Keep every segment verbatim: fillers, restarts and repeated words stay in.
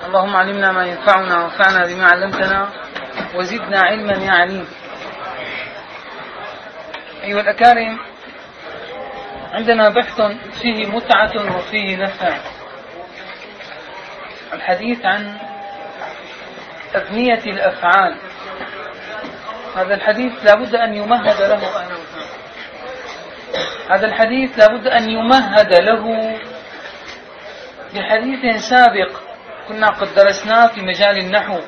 اللهم علمنا ما ينفعنا وانفعنا بما علمتنا وزدنا علما يا عليم. أيها الأكارم، عندنا بحث فيه متعة وفيه نفع، الحديث عن أبنية الأفعال. هذا الحديث لابد أن يمهد له هذا الحديث لابد أن يمهد له بحديث سابق كنا قد درسناه في مجال النحو،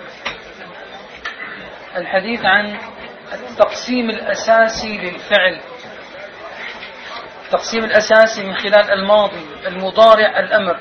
الحديث عن التقسيم الأساسي للفعل، التقسيم الأساسي من خلال الماضي، المضارع، الأمر،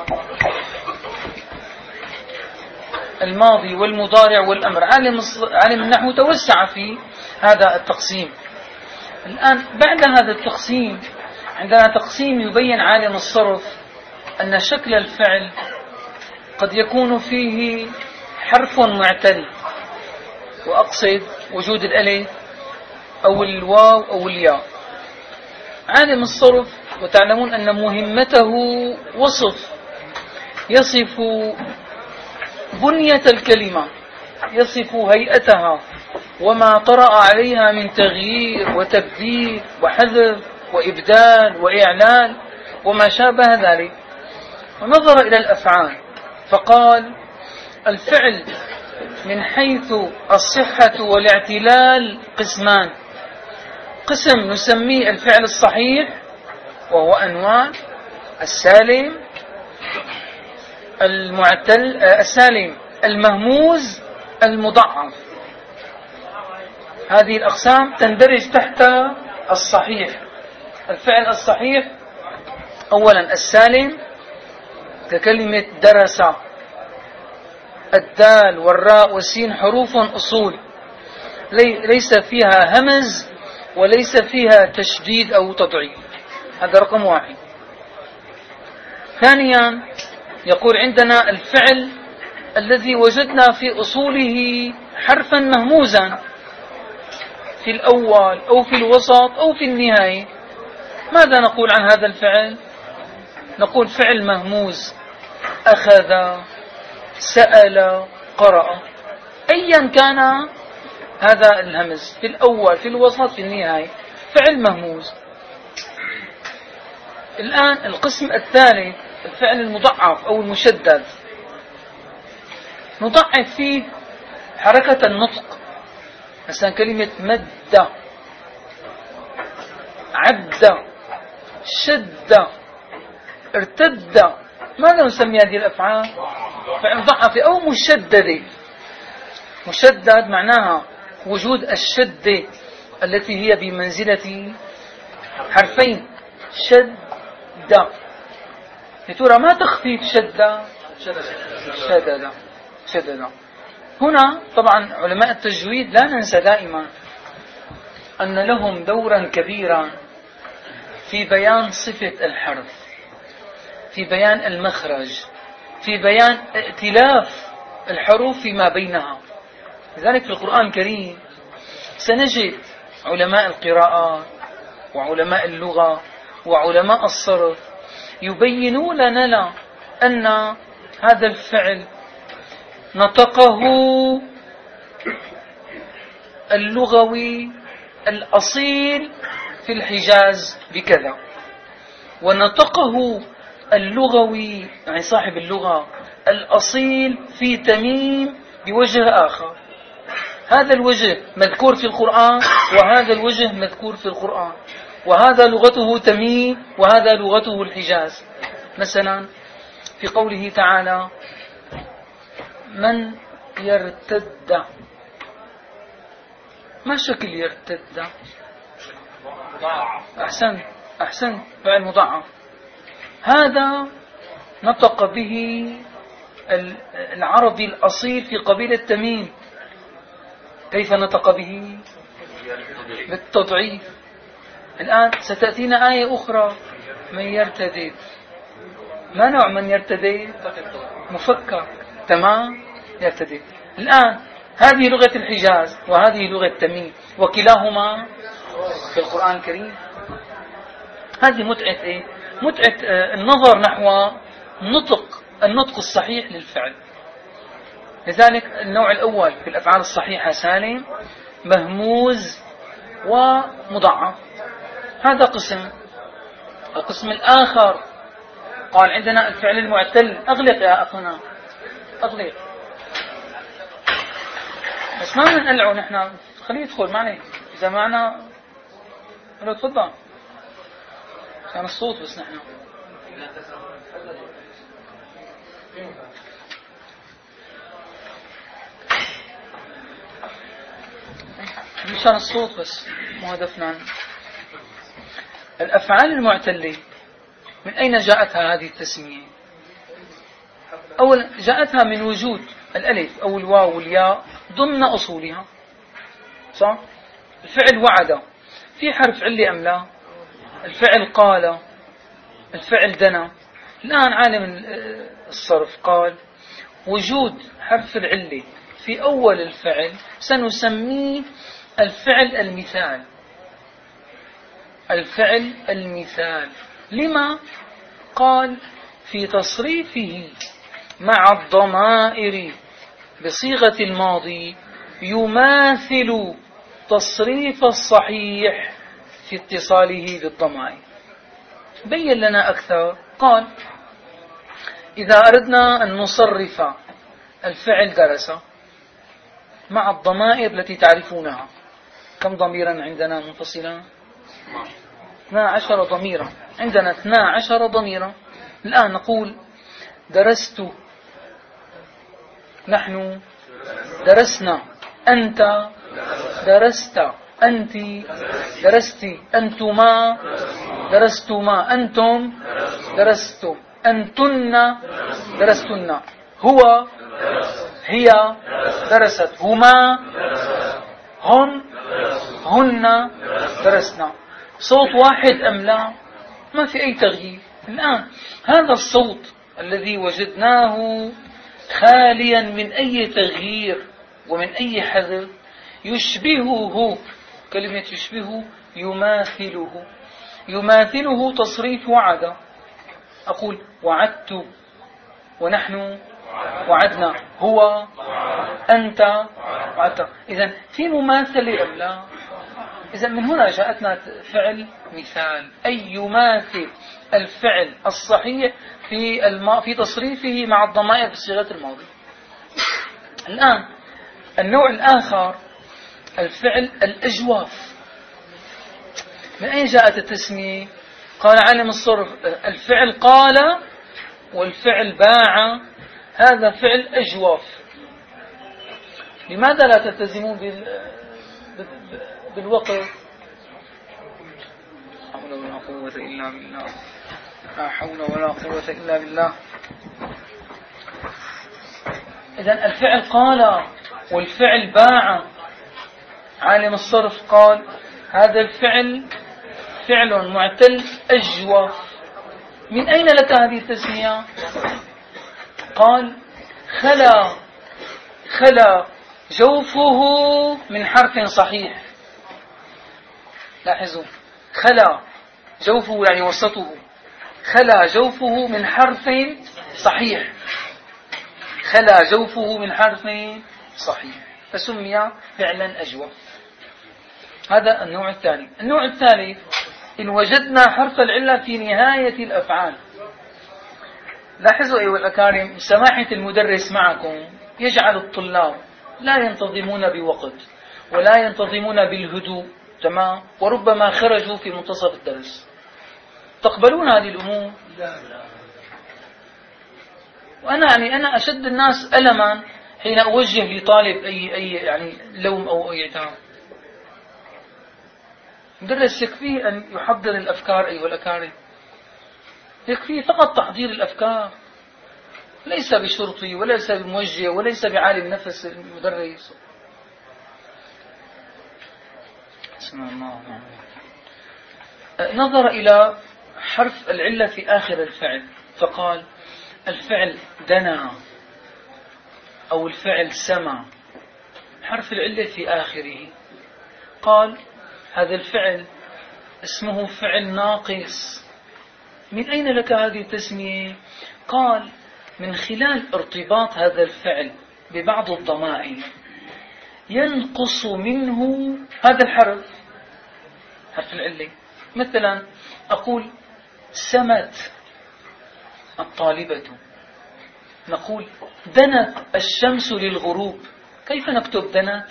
الماضي والمضارع والأمر. عالم عالم النحو توسع في هذا التقسيم. الآن بعد هذا التقسيم عندنا تقسيم يبين عالم الصرف أن شكل الفعل قد يكون فيه حرف معتل، وأقصد وجود الألف أو الواو أو الياء. عالم الصرف وتعلمون أن مهمته وصف، يصف بنية الكلمة، يصف هيئتها وما طرأ عليها من تغيير وتبديل وحذف وإبدال وإعلان وما شابه ذلك. ونظر إلى الأفعال فقال: الفعل من حيث الصحة والاعتلال قسمان. قسم نسميه الفعل الصحيح وهو أنواع: السالم، المعتل، السالم، المهموز، المضعف. هذه الأقسام تندرج تحت الصحيح. الفعل الصحيح أولا السالم ككلمة درس، الدال والراء والسين حروف أصول ليس فيها همز وليس فيها تشديد أو تضعيف، هذا رقم واحد. ثانيا يقول عندنا الفعل الذي وجدنا في أصوله حرفا مهموزا في الأول أو في الوسط أو في النهاية. ماذا نقول عن هذا الفعل؟ نقول فعل مهموز: أخذ، سأل، قرأ. أيا كان هذا الهمز في الأول في الوسط في النهاية، فعل مهموز. الآن القسم الثالث الفعل المضعف أو المشدد، نضعف فيه حركة النطق، مثلا كلمة مد، عد، شد، ارتد. ماذا نسمي هذه الأفعال؟ فعل مضعف أو مشدد. مشدد معناها وجود الشدة التي هي بمنزلة حرفين: شد. لترى ما تخفيف شد؟ شدد. شدد. هنا طبعا علماء التجويد لا ننسى دائما أن لهم دورا كبيرا في بيان صفة الحرف، في بيان المخرج، في بيان ائتلاف الحروف فيما بينها. لذلك في القرآن الكريم سنجد علماء القراءات وعلماء اللغة وعلماء الصرف يبينون لنا أن هذا الفعل نطقه اللغوي الأصيل في الحجاز بكذا، ونطقه اللغوي يعني صاحب اللغة الأصيل في تميم بوجه آخر. هذا الوجه مذكور في القرآن وهذا الوجه مذكور في القرآن، وهذا لغته تميم وهذا لغته الحجاز. مثلا في قوله تعالى: من يرتد. ما شكل يرتد؟ أحسن أحسن فعل مضاعف. هذا نطق به العربي الأصيل في قبيلة تميم. كيف نطق به؟ بالتضعيف. الآن ستأتينا آية أخرى: من يرتد. ما نوع من يرتد؟ مفكك. تمام، يرتد. الآن هذه لغة الحجاز وهذه لغة تميم، وكلاهما في القرآن الكريم. هذه متعة إيه؟ متعة النظر نحو نطق النطق الصحيح للفعل. لذلك النوع الأول في الأفعال الصحيحة سالم، مهموز ومضاعف. هذا قسم. القسم الآخر قال عندنا الفعل المعتل. أغلق يا أخونا، أغلق، بس ما نقلعه نحن، خليه يدخل معنا إذا معنا. لو تفضل كان الصوت بس نحن مشان الصوت بس، مو هدفنا. الأفعال المعتلة من أين جاءتها هذه التسمية؟ أولا جاءتها من وجود الألف أو الواو والياء ضمن أصولها، صح؟ الفعل وعد في حرف علة أم لا؟ الفعل قال، الفعل دنا. الآن عالم الصرف قال وجود حرف العلة في أول الفعل سنسميه الفعل المثال. الفعل المثال لما؟ قال في تصريفه مع الضمائر بصيغة الماضي يماثل تصريف الصحيح في اتصاله بالضمائر. بين لنا أكثر. قال إذا أردنا أن نصرف الفعل درس مع الضمائر التي تعرفونها، كم ضميرا عندنا منفصلا؟ اثنا عشر ضميرا. عندنا اثنا عشر ضميرا. الآن نقول درست، نحن درسنا، أنت درست، أنت درستي، أنتما درستما، أنتم درستم، أنتن درستن، هو هي درست، هما هن هن درسنا. صوت واحد أم لا؟ ما في أي تغيير. الآن هذا الصوت الذي وجدناه خاليا من أي تغيير ومن أي حذف يشبهه، كلمة يشبهه يماثله. يماثله تصريف وعد. أقول وعدت، ونحن وعدنا، هو أنت وعدت. إذن في مماثلة أم لا؟ إذن من هنا جاءتنا فعل مثال، أي يماثل الفعل الصحيح في الم... في تصريفه مع الضمائر بصيغة الماضي. الآن النوع الآخر الفعل الأجواف. من أين جاءت التسمية؟ قال عالم الصرف الفعل قال والفعل باع هذا فعل أجواف. لماذا لا تلتزمون بال... بالوقت؟ لا حول ولا قوة إلا بالله، لا حول ولا قوة إلا بالله. إذن الفعل قال والفعل باع. عالم الصرف قال هذا الفعل فعل معتل أجوف. من أين لك هذه التسمية؟ قال خلا خلا جوفه من حرف صحيح. لاحظوا، خلا جوفه يعني وسطه، خلا جوفه من حرف صحيح، خلا جوفه من حرف صحيح فسمي فعلا أجوف. هذا النوع الثاني. النوع الثالث إن وجدنا حرف العلة في نهاية الأفعال. لاحظوا أيها الأكارم، سماحة المدرس معكم يجعل الطلاب لا ينتظمون بوقت ولا ينتظمون بالهدوء، تمام، وربما خرجوا في منتصف الدرس. تقبلون هذه الأمور؟ وأنا يعني أنا أشد الناس ألما حين أوجه لطالب أي أي يعني لوم أو أي عتاب. مدرس يكفيه أن يحضر الأفكار أيها الأكارم، يكفيه فقط تحضير الأفكار، ليس بشرطي وليس بموجه وليس بعالم نفس المدرس. بسم الله. نظر إلى حرف العلة في آخر الفعل فقال الفعل دنا أو الفعل سمع، حرف العلة في آخره. قال هذا الفعل اسمه فعل ناقص. من أين لك هذه التسمية؟ قال من خلال ارتباط هذا الفعل ببعض الضمائر ينقص منه هذا الحرف، حرف العلة. مثلا أقول سمت الطالبة، نقول دنت الشمس للغروب. كيف نكتب دنت؟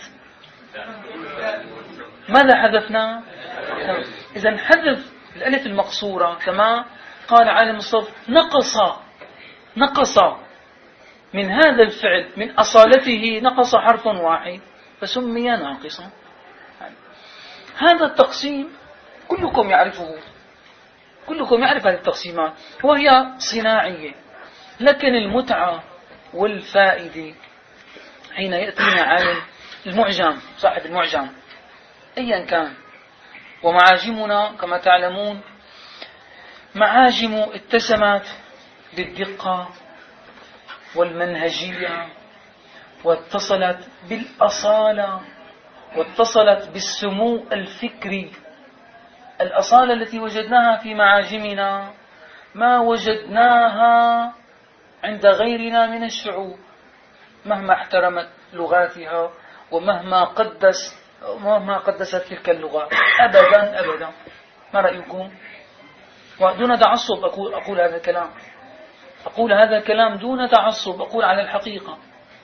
ماذا حذفنا؟ إذن حذف الألف المقصورة كما قال عالم الصرف نقص نقص من هذا الفعل من أصالته، نقص حرف واحد فسمي ناقصا. هذا التقسيم كلكم يعرفه، كلكم يعرف هذه التقسيمات وهي صناعية، لكن المتعة والفائدة حين يأتينا عالم المعجم، صاحب المعجم أيا كان. ومعاجمنا كما تعلمون معاجم اتسمت بالدقة والمنهجية، واتصلت بالأصالة، واتصلت بالسمو الفكري. الأصالة التي وجدناها في معاجمنا ما وجدناها عند غيرنا من الشعوب، مهما احترمت لغاتها ومهما قدس ومهما قدست تلك اللغات. أبدا أبدا. ما رأيكم؟ ودون تعصب أقول, أقول هذا الكلام، أقول هذا الكلام دون تعصب، أقول على الحقيقة.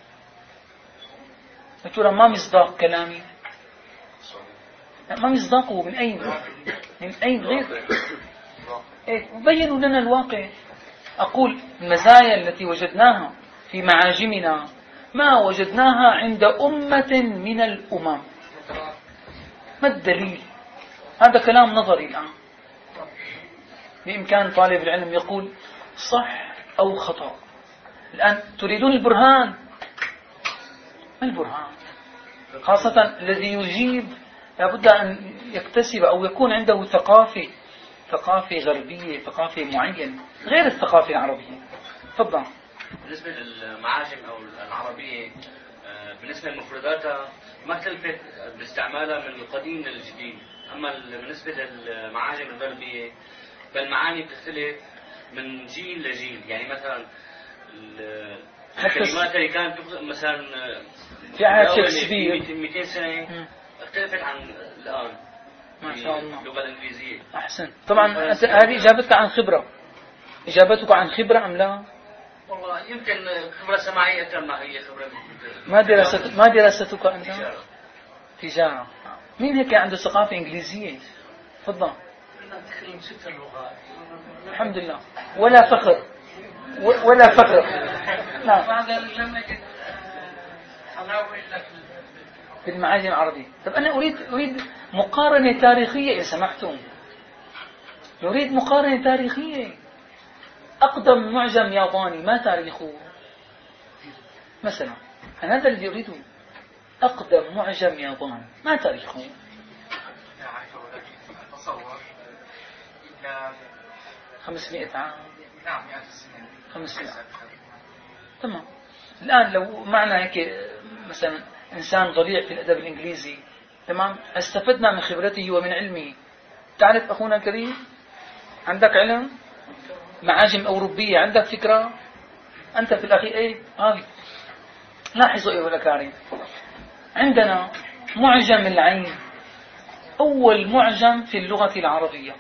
ترى ما مصداق كلامي؟ ما مصداقه؟ من أين؟ من أين غير؟ إيه؟ بينوا لنا الواقع. أقول المزايا التي وجدناها في معاجمنا ما وجدناها عند أمة من الأمم. ما الدليل؟ هذا كلام نظري الآن. بإمكان طالب العلم يقول صح أو خطأ. الآن تريدون البرهان. ما البرهان؟ خاصة الذي يجيب لابد أن يكتسب أو يكون عنده ثقافة ثقافة غربية، ثقافة معينة غير الثقافة العربية. تفضل. بالنسبة للمعاجم أو العربية، بالنسبة لمفرداتها ما اختلفت باستعمالها من القديم للجديد، أما بالنسبة للمعاجم الغربية فالمعاني بتختلف من جيل لجيل. يعني مثلا الكلمات اللي كانت مثلا في عهد شكسبير مئتين سنة اختلفت عن الآن. ما شاء الله. اللغة الإنجليزية. أحسن. طبعا هذه إجابتك عن خبرة. إجابتك عن خبرة أم لا؟ والله يمكن خبرة سماعية أكثر ما هي خبرة. ما درست ما دراستك أنت؟ تجارة. تجارة. مين هيك عنده ثقافة إنجليزية؟ تفضل. تقريبا ست لغات. الحمد لله. ولا فخر. ولا فخر. نعم. هذا لم نجد حلاوة إلا في المعاجم العربية. طب أنا أريد أريد مقارنة تاريخية إن سمحتم. نريد مقارنة تاريخية. أقدم معجم ياباني ما تاريخه؟ مثلا أنا هذا الذي أريده. أقدم معجم ياباني ما تاريخه؟ خمسمائة عام. نعم مئة سنة. خمسمائة. تمام. الآن لو معنا هيك مثلا إنسان ضليع في الأدب الإنجليزي، تمام، استفدنا من خبرته ومن علمه. تعرف أخونا الكريم، عندك علم معاجم أوروبية، عندك فكرة أنت في الأخير إيه هذه. لاحظوا أيها الأكارم، عندنا معجم العين، أول معجم في اللغة العربية،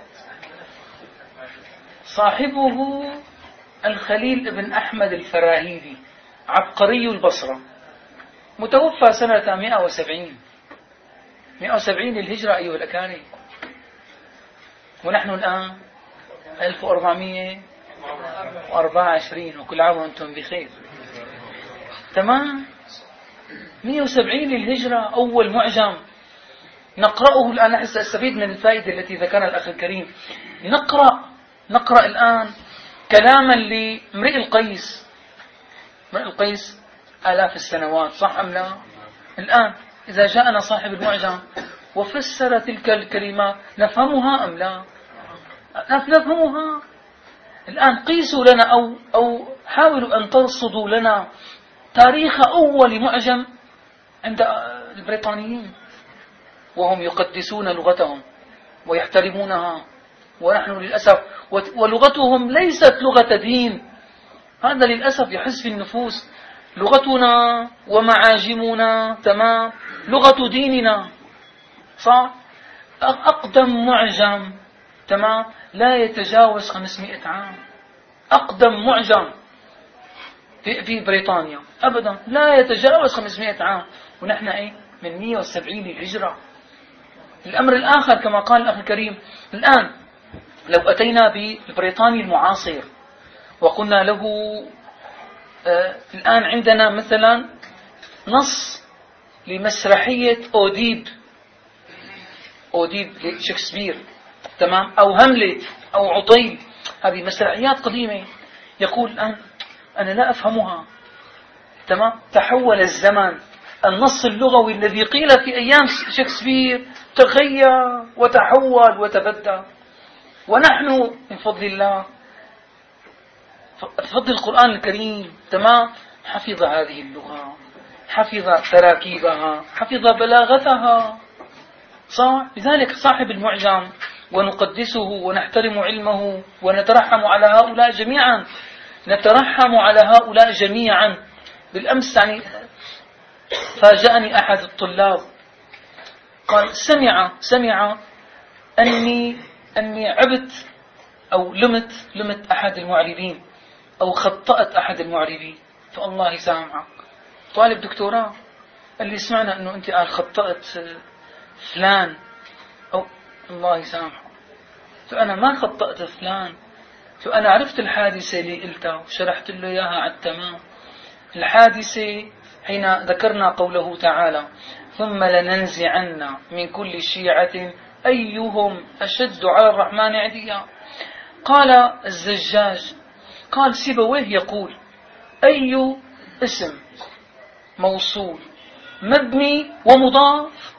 صاحبه الخليل بن أحمد الفراهيدي، عبقري البصرة، متوفى سنة مئة وسبعين مئة وسبعين للهجرة أيها الأكارم، ونحن الآن ألف وأربعمائة وأربعة وعشرين، وكل عام وأنتم بخير. تمام. مئة وسبعين للهجرة أول معجم نقرأه الآن. نحن سنستفيد من الفائدة التي ذكرها الأخ الكريم. نقرأ نقرأ الآن كلاما لامرئ القيس. امرئ القيس آلاف السنوات، صح أم لا؟ الآن إذا جاءنا صاحب المعجم وفسر تلك الكلمات نفهمها أم لا؟ نفهمها. الآن قيسوا لنا أو أو حاولوا أن ترصدوا لنا تاريخ أول معجم عند البريطانيين، وهم يقدسون لغتهم ويحترمونها، ونحن للأسف ولغتهم ليست لغة دين. هذا للأسف يحس في النفوس. لغتنا ومعاجمنا تمام لغة ديننا صح. أقدم معجم تمام لا يتجاوز خمسمائة عام. أقدم معجم في, في بريطانيا أبدا لا يتجاوز خمسمائة عام، ونحن إيه من مئة وسبعين الهجرة. الأمر الآخر كما قال الأخ الكريم، الآن لو أتينا بالبريطاني المعاصر وقلنا له آه الآن عندنا مثلا نص لمسرحية أوديب أوديب لشكسبير تمام أو هاملت أو عطيل، هذه مسرحيات قديمة، يقول الآن أنا لا أفهمها تمام. تحول الزمن، النص اللغوي الذي قيل في أيام شكسبير تغير وتحول وتبدل، ونحن من فضل الله بفضل القرآن الكريم تمام حفظ هذه اللغة، حفظ تراكيبها، حفظ بلاغتها صح. لذلك صاحب المعجم ونقدسه ونحترم علمه ونترحم على هؤلاء جميعا، نترحم على هؤلاء جميعا. بالأمس يعني فاجأني أحد الطلاب قال سمع سمع أني أني عبت أو لمت لمت أحد المعربين أو خطأت أحد المعربين، فالله يسامحك طالب دكتوراه قال لي سمعنا أنه أنت قال خطأت فلان أو الله يسامحك. فأنا ما خطأت فلان، فأنا عرفت الحادثة اللي قلتها وشرحت له إياها على التمام. الحادثة حين ذكرنا قوله تعالى ثم لننزعن من كل شيعة أيهم أشد على الرحمن عتيا. قال الزجاج قال سيبويه يقول أي اسم موصول مبني ومضاف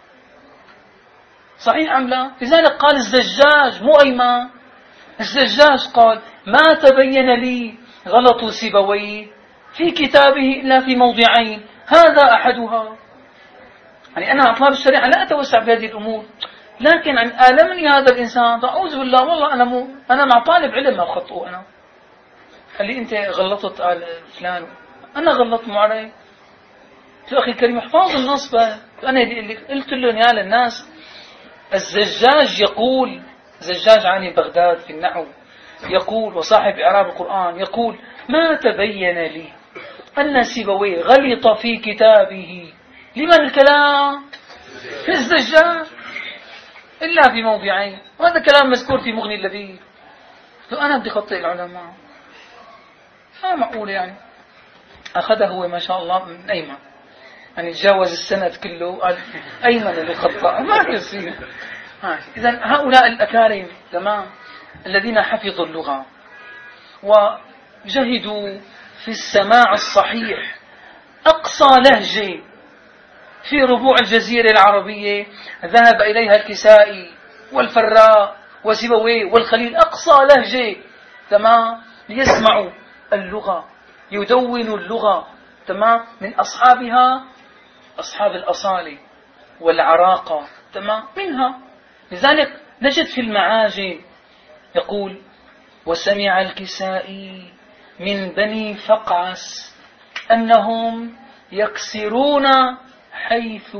صحيح أم لا؟ لذلك قال الزجاج مو أيمان، الزجاج قال ما تبين لي غلط سيبويه في كتابه إلا في موضعين، هذا أحدها. يعني أنا أطلاب الشريعة لا أتوسع في هذه الأمور، لكن عن آلمني هذا الإنسان أعوذ بالله والله أنا مو أنا مع طالب علم ما أخطئه. أنا قال لي أنت غلطت على فلان، أنا غلطت مو علي. قلت له أخي الكريم احفظ النص بقى. أنا اللي قلت له يا للناس الزجاج يقول، زجاج عن بغداد في النحو يقول وصاحب إعراب القرآن يقول ما تبين لي أن سيبويه غلط في كتابه. لمن الكلام؟ في الزجاج إلا في موضعين، وهذا كلام مذكور في مغني اللبيب. فأنا بدي خطئ العلماء، ما معقول يعني. أخذه هو ما شاء الله من أيمن، يعني تجاوز السند كله قال أيمن اللي خطأ، ما يصير. إذن هؤلاء الأكارم تمام الذين حفظوا اللغة وجهدوا في السماع الصحيح. أقصى لهجة في ربوع الجزيرة العربية ذهب إليها الكسائي والفراء وسيبويه والخليل، أقصى لهجة تمام ليسمعوا اللغة، يدونوا اللغة تمام من أصحابها أصحاب الأصالة والعراقة تمام منها. لذلك نجد في المعاجم يقول وسمع الكسائي من بني فقعس أنهم يكسرون حيث.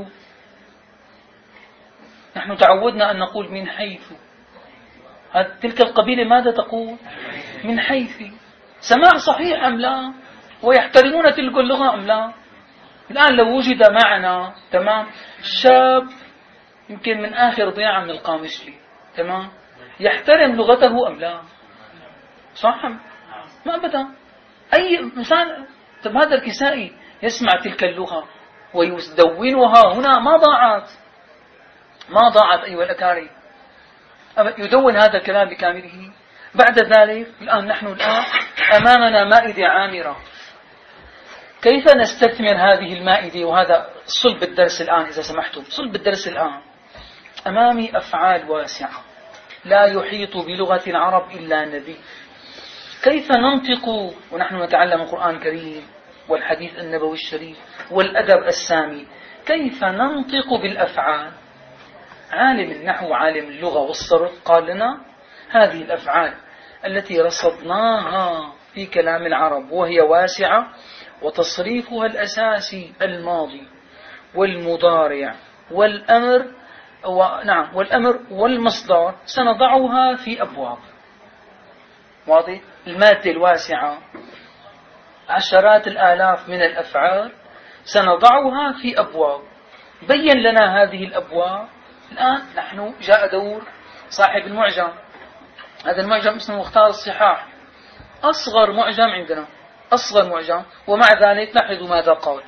نحن تعودنا أن نقول من حيث، تلك القبيلة ماذا تقول؟ من حيث. سماع صحيح أم لا؟ ويحترمون تلك اللغة أم لا؟ الآن لو وجد معنا تمام شاب يمكن من آخر ضياع من القامشلي تمام يحترم لغته أم لا؟ صح؟ ما أبدا. أي مثال طب هذا الكسائي يسمع تلك اللغة ويدونها هنا، ما ضاعت ما ضاعت أيها الأكارم، يدون هذا الكلام بكامله. بعد ذلك الآن نحن الآن أمامنا مائدة عامرة، كيف نستثمر هذه المائدة؟ وهذا صلب الدرس الآن إذا سمحتم، صلب الدرس الآن. أمامي أفعال واسعة لا يحيط بلغة العرب إلا نبي. كيف ننطق ونحن نتعلم القرآن الكريم والحديث النبوي الشريف والأدب السامي؟ كيف ننطق بالأفعال؟ عالم النحو عالم اللغة والصرف قال لنا هذه الأفعال التي رصدناها في كلام العرب وهي واسعة وتصريفها الأساسي الماضي والمضارع والأمر نعم والأمر والمصدر سنضعها في أبواب. واضح؟ المادة الواسعة عشرات الآلاف من الأفعال سنضعها في أبواب. بين لنا هذه الأبواب. الآن نحن جاء دور صاحب المعجم. هذا المعجم اسمه مختار الصحاح، أصغر معجم عندنا، أصغر معجم، ومع ذلك لاحظوا ماذا قال.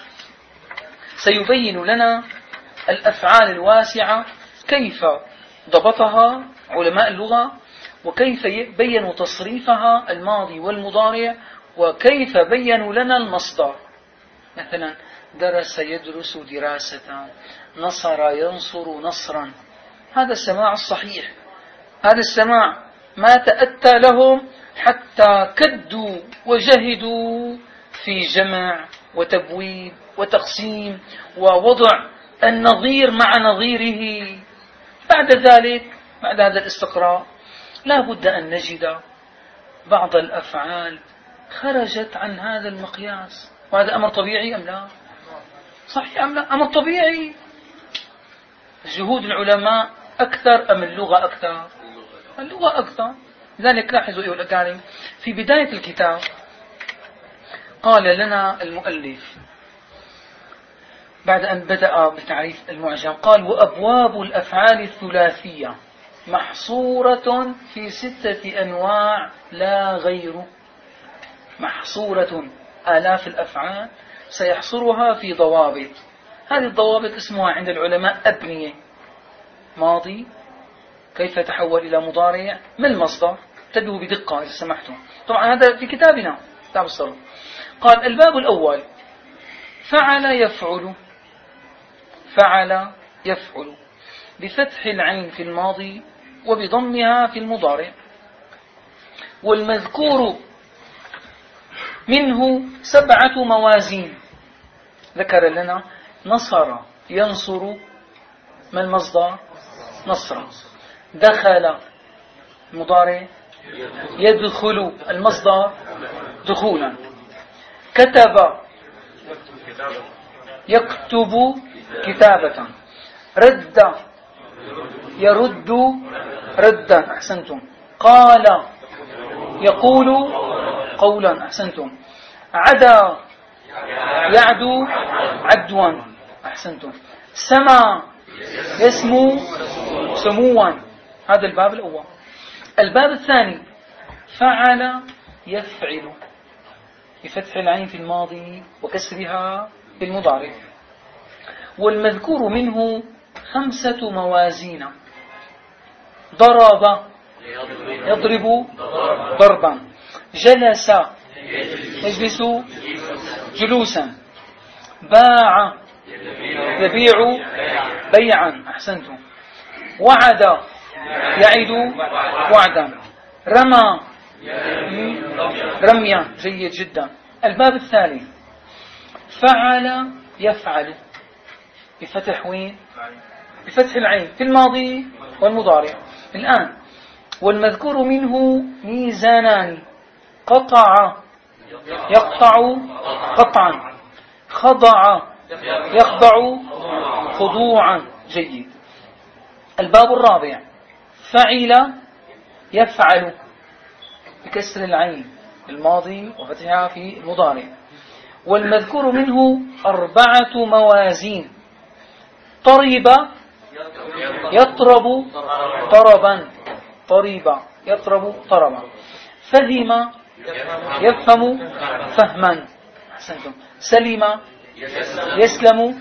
سيبين لنا الأفعال الواسعة كيف ضبطها علماء اللغة، وكيف بينوا تصريفها الماضي والمضارع، وكيف بينوا لنا المصدر. مثلا درس يدرس دراسة، نصر ينصر نصرا. هذا السماع الصحيح، هذا السماع ما تأتى لهم حتى كدوا وجهدوا في جمع وتبويب وتقسيم ووضع النظير مع نظيره. بعد ذلك، بعد هذا الاستقراء، لا بد أن نجد بعض الأفعال خرجت عن هذا المقياس. وهذا أمر طبيعي أم لا؟ صحيح أم لا؟ أمر طبيعي. جهود العلماء أكثر أم اللغة أكثر؟ اللغة أكثر. لذلك لاحظوا أيها الأكارم، في بداية الكتاب قال لنا المؤلف بعد أن بدأ بتعريف المعجم قال: وأبواب الأفعال الثلاثية محصورة في ستة أنواع لا غير. محصورة، آلاف الأفعال سيحصرها في ضوابط. هذه الضوابط اسمها عند العلماء أبنية. ماضي كيف يتحول إلى مضارع، ما المصدر، انتبهوا بدقة إذا سمحتم. طبعا هذا في كتابنا كتاب الصرف. قال: الباب الأول فعل يفعل. فعل يفعل بفتح العين في الماضي وبضمها في المضارع. والمذكور منه سبعة موازين. ذكر لنا نصر ينصر، ما المصدر؟ نصرا. دخل المضارع يدخل، المصدر دخولا. كتب يكتب كتابة. رد يرد ردا. أحسنتم. قال يقول قولا. أحسنتم. عدا يعدو عدوا. أحسنتم. سما يسمو سموا. هذا الباب الأول. الباب الثاني فعل يفعل بفتح العين في الماضي وكسرها في المضارع. والمذكور منه خمسة موازين. ضرب يضرب ضربا. جلس يجلس جلوسا. باع يبيع بيعا. أحسنتم. وعد يعد وعدا. رمى رميا. جيد جدا. الباب الثالث فعل يفعل بفتح وين؟ بفتح العين في الماضي والمضارع. الآن والمذكور منه ميزانان. قطع يقطع قطعا. خضع يخضع خضوعا. جيد. الباب الرابع فعل يفعل بكسر العين الماضي وفتحها في المضارع. والمذكور منه أربعة موازين. طرب يطرب طربا. طرب يطرب طربا. فهم يفهم فهما. أحسنتم. سلم يسلم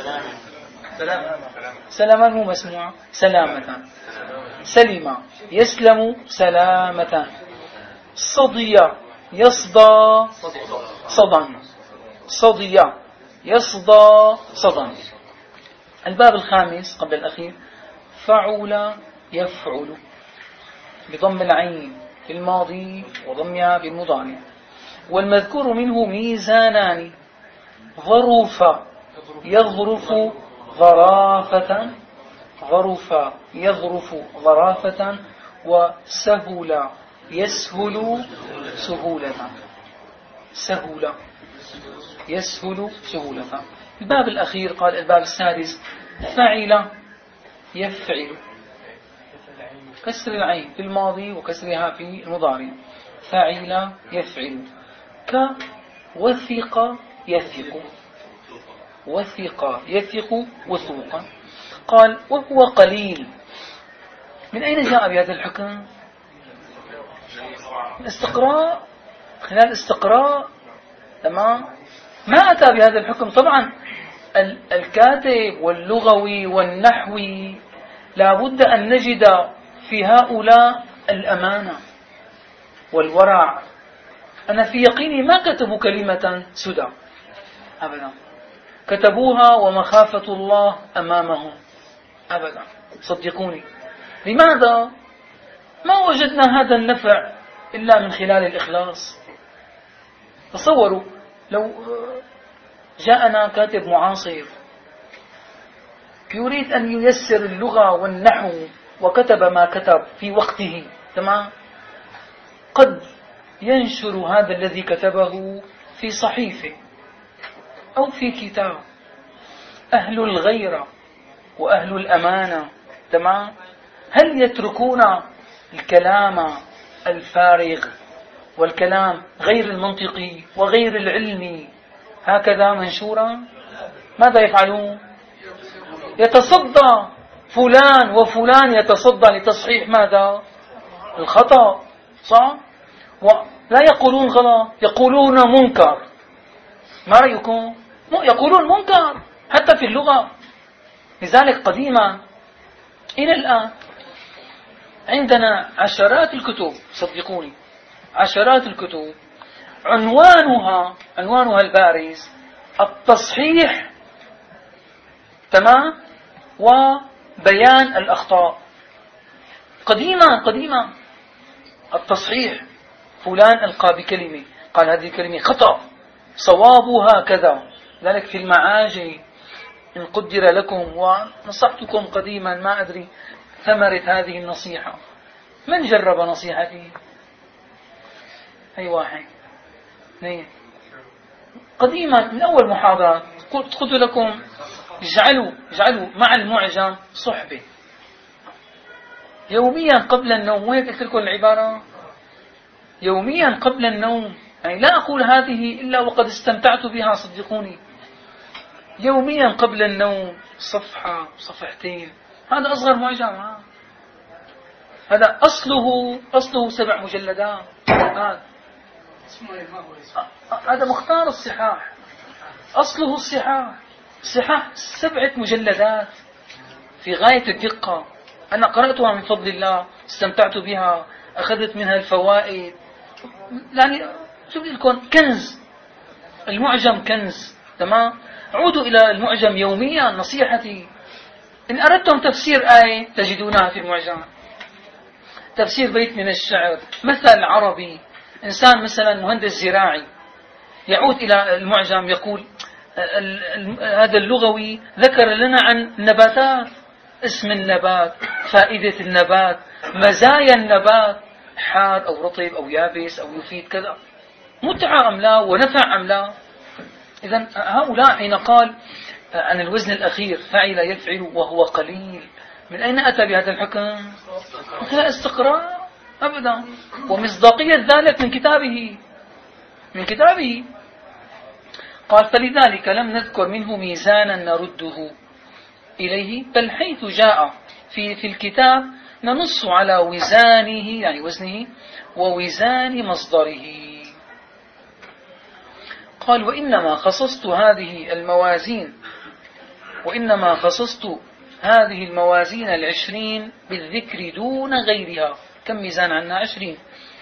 سلما مو مسموع سلامة. سلم يسلم سلامة. صدي يصدى صدا. صدي يصدى صدا. الباب الخامس قبل الأخير فعل يفعل بضم العين في الماضي وضمها في المضارع. والمذكور منه ميزانان. ظروف يظرف ظرافة. ظروف يظرف ظرافة. وسهل يسهل سهولة. سهولة يسهل سهولة. الباب الأخير قال الباب السادس فعل يفعل، كسر العين في الماضي وكسرها في المضارع. فعل يفعل كوثق يثق، وثق يثق وثوقا. قال وهو قليل. من أين جاء بهذا الحكم؟ الاستقراء، خلال استقراء. تمام. ما أتى بهذا الحكم. طبعا الكاتب واللغوي والنحوي لا بد أن نجد في هؤلاء الأمانة والورع. أنا في يقيني ما كتبوا كلمة سدى أبدا، كتبوها ومخافة الله أمامهم أبدا، صدقوني. لماذا؟ ما وجدنا هذا النفع إلا من خلال الإخلاص. تصوروا لو جاءنا كاتب معاصر يريد أن ييسر اللغة والنحو وكتب ما كتب في وقته، تمام، قد ينشر هذا الذي كتبه في صحيفة أو في كتاب. أهل الغيرة وأهل الأمانة، تمام، هل يتركون الكلام الفارغ والكلام غير المنطقي وغير العلمي هكذا منشورا؟ ماذا يفعلون؟ يتصدى فلان وفلان يتصدى لتصحيح ماذا؟ الخطأ، صح؟ ولا يقولون غلط، يقولون منكر. ما رأيكم؟ يقولون منكر حتى في اللغة. لذلك قديما إلى الآن عندنا عشرات الكتب، صدقوني عشرات الكتب عنوانها عنوانها البارز التصحيح، تمام، وبيان الأخطاء. قديما قديما التصحيح، فلان ألقى بكلمة قال هذه الكلمة خطأ صوابها كذا. ذلك في المعاجم إن قدر لكم، ونصحتكم قديما ما أدري ثمرة هذه النصيحة. من جرب نصيحتي؟ أي واحد؟ اثنين. قديما من أول محاضرة قلت خذ لكم اجعلوا اجعلوا مع المعجم صحبة يوميا قبل النوم. وين قلت لكم العبارة؟ يوميا قبل النوم. يعني لا أقول هذه إلا وقد استمتعت بها، صدقوني. يوميا قبل النوم صفحة صفحتين. هذا أصغر معجم، هذا أصله أصله سبع مجلدات. هذا هذا مختار الصحاح، أصله الصحاح، صحاح سبعة مجلدات في غاية الدقة. أنا قرأتها من فضل الله، استمتعت بها، أخذت منها الفوائد. يعني شوف لكم كنز، المعجم كنز، تمام. عودوا إلى المعجم يوميا. نصيحتي إن أردتم تفسير آية تجدونها في المعجم، تفسير بيت من الشعر، مثل عربي، إنسان مثلا مهندس زراعي يعود إلى المعجم يقول هذا اللغوي ذكر لنا عن النباتات، اسم النبات، فائدة النبات، مزايا النبات، حار أو رطب أو يابس أو يفيد كذا، متعة أم لا ونفع أم لا. إذن هؤلاء حين قال عن الوزن الأخير فعل يفعل وهو قليل، من أين أتى بهذا الحكم؟ لا استقراء أبدا، ومصداقية ذلك من كتابه من كتابه قال فلذلك لم نذكر منه ميزانا نرده إليه، بل حيث جاء في, في الكتاب ننص على وزانه يعني وزنه ووزان مصدره. قال وإنما خصصت هذه الموازين وإنما خصصت هذه الموازين العشرين بالذكر دون غيرها. كم ميزان عنا؟ عشرين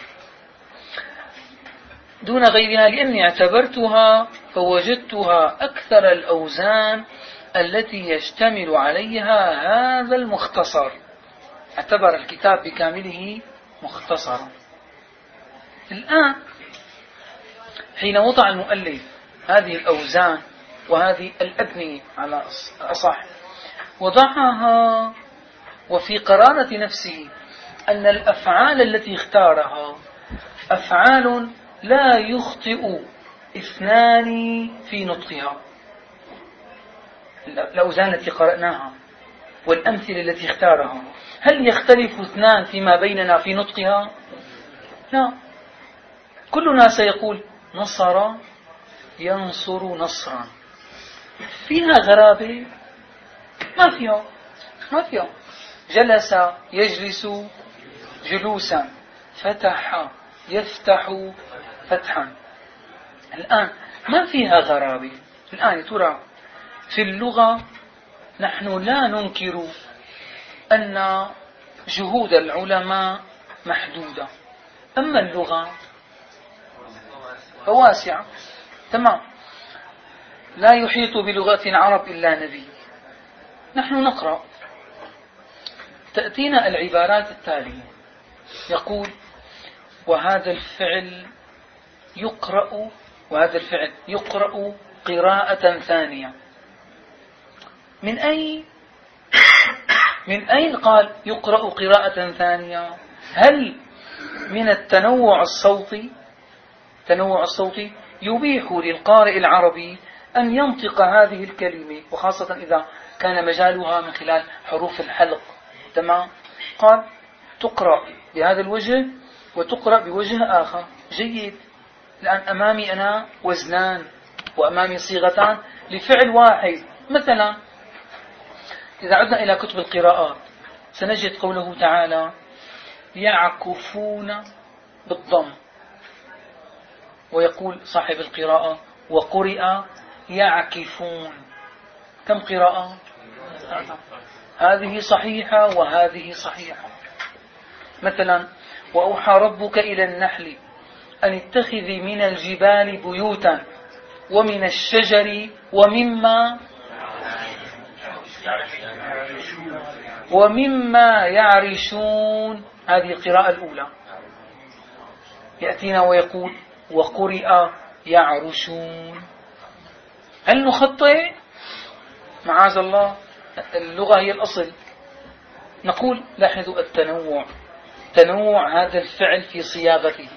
دون غيرها، لأني اعتبرتها فوجدتها أكثر الأوزان التي يشتمل عليها هذا المختصر. اعتبر الكتاب بكامله مختصرا. الآن حين وضع المؤلف هذه الأوزان وهذه الأبنية على أصح، وضعها وفي قرارة نفسه أن الأفعال التي اختارها أفعال لا يخطئ اثنان في نطقها، الأوزان التي قرأناها والأمثلة التي اختارها، هل يختلف اثنان فيما بيننا في نطقها؟ لا، كلنا سيقول نصر ينصر نصرا. فيها غرابة؟ ما فيها، ما فيها. جلس يجلس جلوسا، فتح يفتح فتحا. الآن ما فيها غرابة. الآن ترى في اللغة نحن لا ننكر أن جهود العلماء محدودة، أما اللغة فواسعة. تمام، لا يحيط بلغة العرب إلا نبي. نحن نقرأ، تأتينا العبارات التالية، يقول وهذا الفعل يقرأ، وهذا الفعل يقرأ قراءة ثانية. من أي من أين قال يقرأ قراءة ثانية؟ هل من التنوع الصوتي؟ تنوع الصوتي يبيح للقارئ العربي أن ينطق هذه الكلمة، وخاصة إذا كان مجالها من خلال حروف الحلق. تمام، قال تقرأ بهذا الوجه وتقرأ بوجه آخر. جيد، الآن أمامي أنا وزنان وأمامي صيغتان لفعل واحد. مثلا إذا عدنا إلى كتب القراءات سنجد قوله تعالى يعكفون بالضم، ويقول صاحب القراءة وقرئ يعكفون. كم قراءة؟ هذه صحيحة وهذه صحيحة. مثلا وأوحى ربك إلى النحل أن اتخذي من الجبال بيوتا ومن الشجر ومما ومما يعرشون. هذه القراءة الأولى. يأتينا ويقول وقرئ يعرشون. هل نخطئ؟ معاذ الله، اللغة هي الأصل. نقول لاحظوا التنوع، تنوع هذا الفعل في صياغته.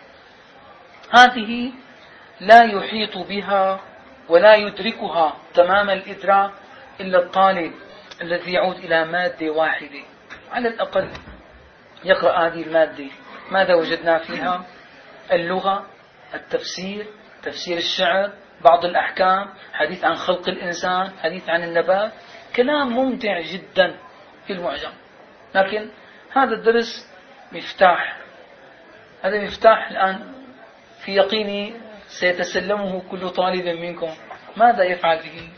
هذه لا يحيط بها ولا يدركها تمام الإدراك إلا الطالب الذي يعود إلى مادة واحدة على الأقل، يقرأ هذه المادة. ماذا وجدنا فيها؟ اللغة، التفسير، تفسير الشعر، بعض الأحكام، حديث عن خلق الإنسان، حديث عن النبات، كلام ممتع جدا في المعجم. لكن هذا الدرس مفتاح، هذا مفتاح الآن في يقيني سيتسلمه كل طالب منكم. ماذا يفعل به؟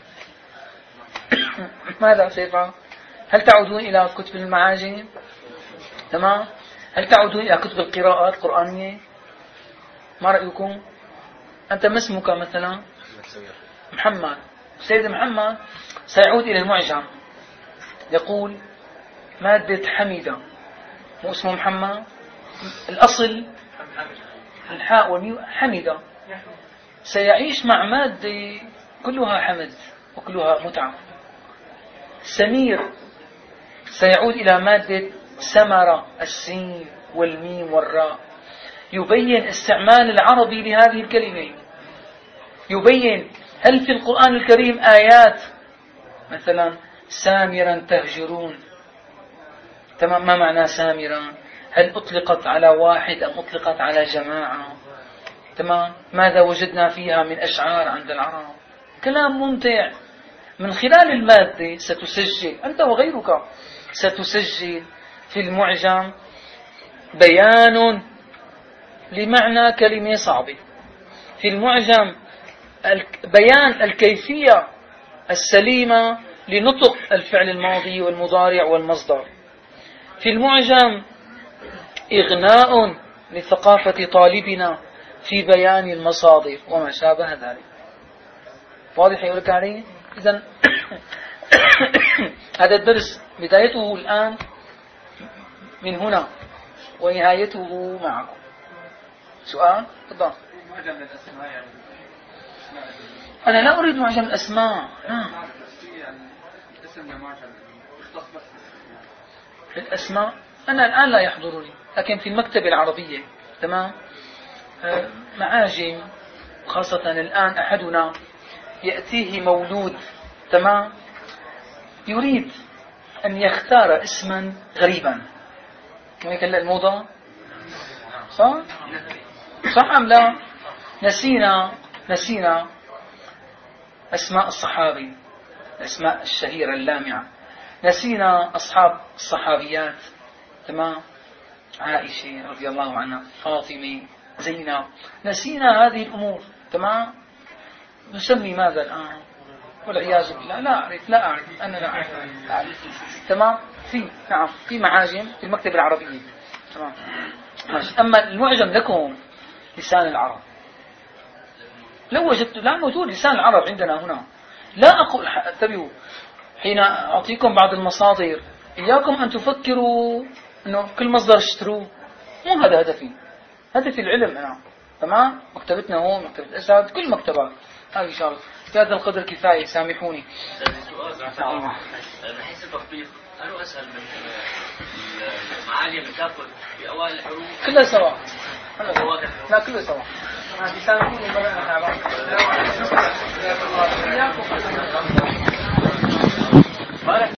ماذا سيفعل؟ هل تعودون إلى كتب المعاجم؟ تمام؟ هل تعودون إلى كتب القراءات القرآنية؟ ما رأيكم؟ أنت ما اسمك مثلا؟ محمد. سيد محمد سيعود إلى المعجم، يقول مادة حميدة، مو اسمه محمد؟ الأصل الحاء والميم حميدة. سيعيش مع مادة كلها حمد وكلها متعة. سمير سيعود إلى مادة سمرة، السين والميم والراء. يبين استعمال العربي لهذه الكلمة، يبين هل في القرآن الكريم آيات مثلا سامرا تهجرون. تمام، ما معنى سامرا؟ هل أطلقت على واحد أم أطلقت على جماعة؟ تمام، ماذا وجدنا فيها من أشعار عند العرب؟ كلام ممتع. من خلال المادة ستسجل أنت وغيرك، ستسجل في المعجم بيان لمعنى كلمة صعبة، في المعجم بيان الكيفية السليمة لنطق الفعل الماضي والمضارع والمصدر، في المعجم إغناء لثقافة طالبنا في بيان المصادر وما شابه ذلك. واضح يقولك عليه؟ إذن هذا الدرس بدايته الآن من هنا ونهايته معكم. سؤال؟ تفضل. أنا لا أريد معجم الأسماء. في الأسماء أنا الآن لا يحضرني، لكن في المكتبة العربية تمام معاجم خاصة الآن أحدنا يأتيه مولود تمام يريد أن يختار اسما غريبا، هيك هلا الموضة صح؟ صح أم لا؟ نسينا نسينا أسماء الصحابي، الأسماء الشهيرة اللامعة، نسينا أصحاب الصحابيات تمام، عائشة رضي الله عنها، فاطمة، زينب، نسينا هذه الأمور تمام. نسمي ماذا الآن؟ والعياذ بالله لا أعرف لا أعرف أنا لا أعرف, لا أعرف. تمام. في نعم في معاجم في المكتبة العربية تمام. أما المعجم لكم لسان العرب لو وجدت لا موجود لسان العرب عندنا هنا. لا أقول انتبهوا حين أعطيكم بعض المصادر إياكم أن تفكروا أنه كل مصدر اشتروه، مو هذا هدفي. هدفي العلم أنا تمام. مكتبتنا هون مكتبة الأسد كل مكتبات هذه شغله. بهذا القدر كفاية سامحوني. سؤال من حيث التطبيق أنه أسهل من المعاجم اللي تأخذ في أوائل الحروف كلها سواء لا كلها سواء. سامحوني